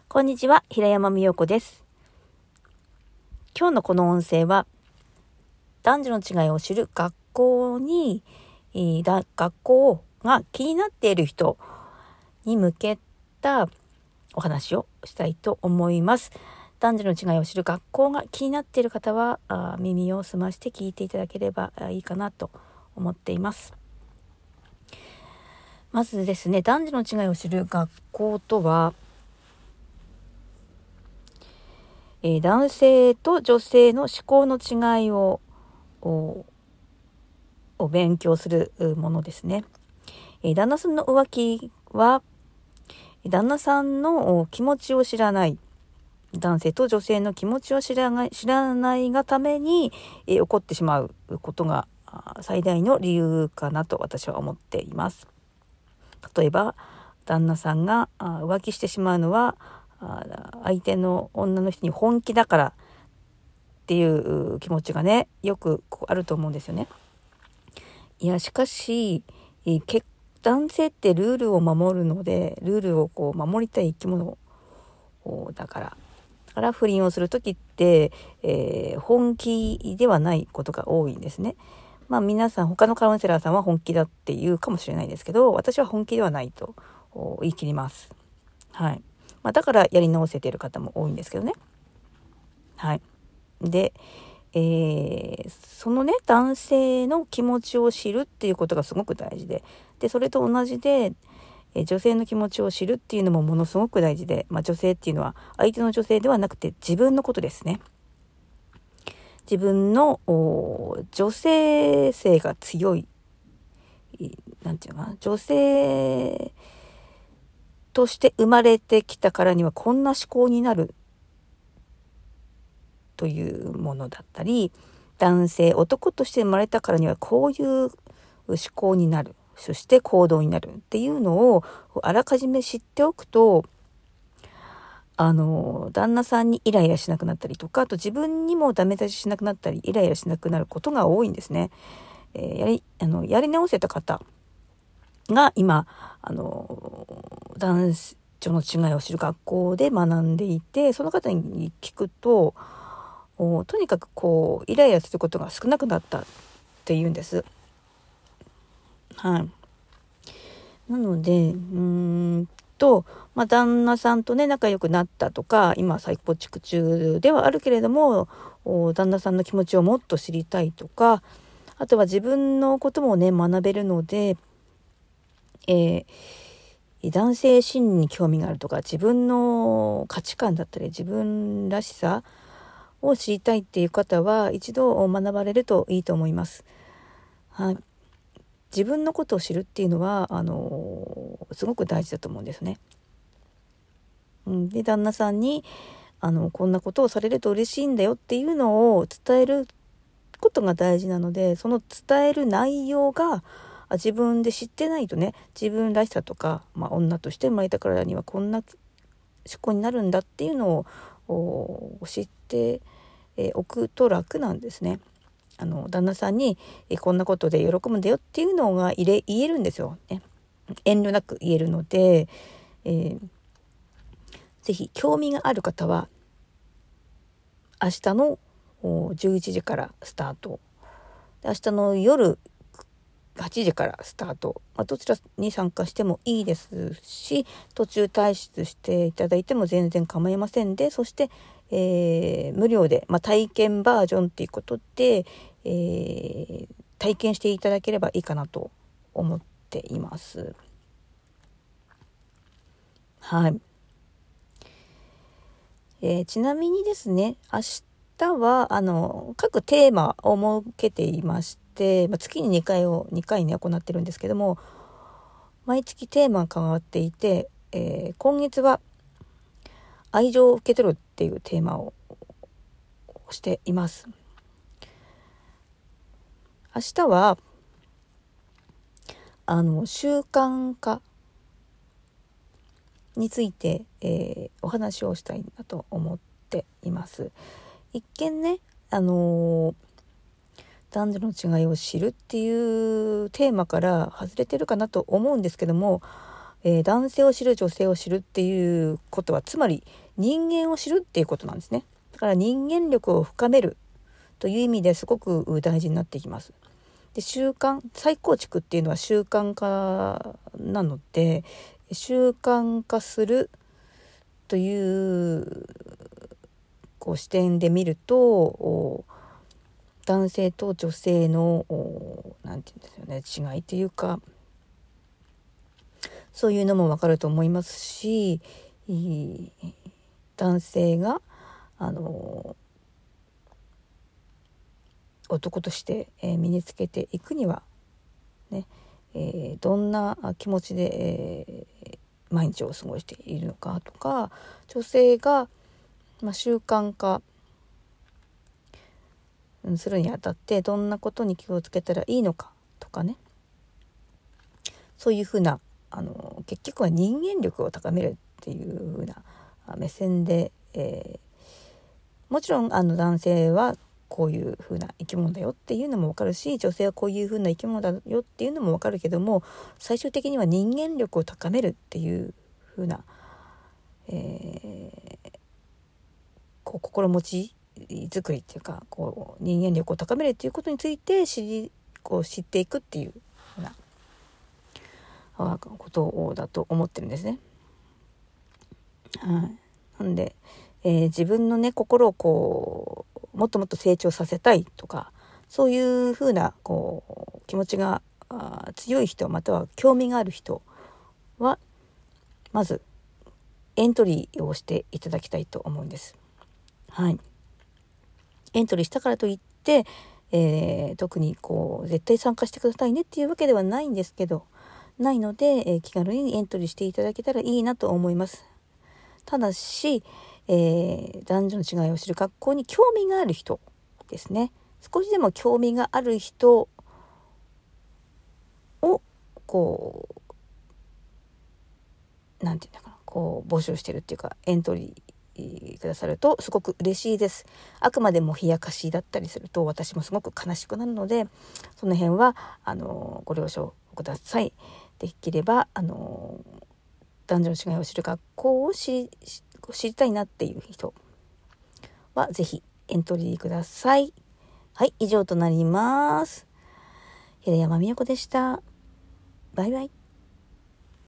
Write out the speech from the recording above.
こんにちは、平山美代子です。今日のこの音声は、男女の違いを知る学校が気になっている人に向けたお話をしたいと思います。男女の違いを知る学校が気になっている方は、耳を澄まして聞いていただければいいかなと思っています。まずですね、男女の違いを知る学校とは、男性と女性の思考の違いを勉強するものですね。旦那さんの浮気は旦那さんの気持ちを知らない、男性と女性の気持ちを知らないがために、起こってしまうことが最大の理由かなと私は思っています。例えば旦那さんが浮気してしまうのは相手の女の人に本気だからっていう気持ちがね、よくあると思うんですよね。いやしかし男性ってルールを守るので、ルールを守りたい生き物だから不倫をする時って、本気ではないことが多いんですね。皆さん、他のカウンセラーさんは本気だって言うかもしれないですけど、私は本気ではないと言い切ります。はい。だからやり直せている方も多いんですけどね。はい。で、そのね、男性の気持ちを知るっていうことがすごく大事で、それと同じで、女性の気持ちを知るっていうのもものすごく大事で、女性っていうのは相手の女性ではなくて自分のことですね。自分の女性性が強い、なんていうのかな、女性として生まれてきたからにはこんな思考になるというものだったり、男として生まれたからにはこういう思考になる、そして行動になるっていうのをあらかじめ知っておくと、旦那さんにイライラしなくなったりとか、あと自分にもダメ出ししなくなったり、イライラしなくなることが多いんですね。やり直せた方が今男女の違いを知る学校で学んでいて、その方に聞くと、とにかくイライラすることが少なくなったって言うんです。はい。なので旦那さんとね仲良くなったとか、今再構築中ではあるけれども、旦那さんの気持ちをもっと知りたいとか、あとは自分のこともね学べるので、男性心理に興味があるとか、自分の価値観だったり自分らしさを知りたいっていう方は一度学ばれるといいと思います。はい。自分のことを知るっていうのはすごく大事だと思うんですね。で旦那さんにこんなことをされると嬉しいんだよっていうのを伝えることが大事なので、その伝える内容が自分で知ってないとね、自分らしさとか、女として生まれたからにはこんな思考になるんだっていうのを知っておくと楽なんですね。旦那さんにこんなことで喜ぶんだよっていうのが言えるんですよね。遠慮なく言えるので、ぜひ興味がある方は明日の11時からスタート、明日の夜8時からスタート、どちらに参加してもいいですし、途中退出していただいても全然構いませんで、そして、無料で、体験バージョンっていうことで、体験していただければいいかなと思っています。はい。ちなみにですね、明日は各テーマを設けていまして、月に2回ね行ってるんですけども、毎月テーマが変わっていて、今月は愛情を受け取るっていうテーマをしています。明日は習慣化について、お話をしたいなと思っています。一見ね、男女の違いを知るっていうテーマから外れてるかなと思うんですけども、 男性を知る女性を知るっていうことは、つまり人間を知るっていうことなんですね。だから人間力を深めるという意味ですごく大事になってきます。で、再構築っていうのは習慣化なので、習慣化するという視点で見ると、男性と女性のなんていうんですよね、違いというか、そういうのもわかると思いますし、男性が男として身につけていくにはね、どんな気持ちで、毎日を過ごしているのかとか、女性が、習慣化するにあたってどんなことに気をつけたらいいのかとかね、そういうふうな結局は人間力を高めるっていうふうな目線で、もちろん男性はこういう風な生き物だよっていうのもわかるし、女性はこういう風な生き物だよっていうのもわかるけども、最終的には人間力を高めるっていう風な、心持ち作りっていうか、人間力を高めるっていうことについて知っていくっていう風なことだと思ってるんですね。なんで、自分のね心をもっともっと成長させたいとか、そういうふうな気持ちが強い人、または興味がある人はまずエントリーをしていただきたいと思うんです。はい。エントリーしたからといって、特に絶対参加してくださいねっていうわけではないんですけど、ないので、気軽にエントリーしていただけたらいいなと思います。ただし、男女の違いを知る学校に興味がある人ですね。少しでも興味がある人をなんていうんだかな、募集してるっていうか、エントリーくださるとすごく嬉しいです。あくまでも冷やかしだったりすると私もすごく悲しくなるので、その辺はご了承ください。できれば男女の違いを知る学校を知りたいなっていう人はぜひエントリーください。はい、以上となります。平山美代子でした。バイバイ。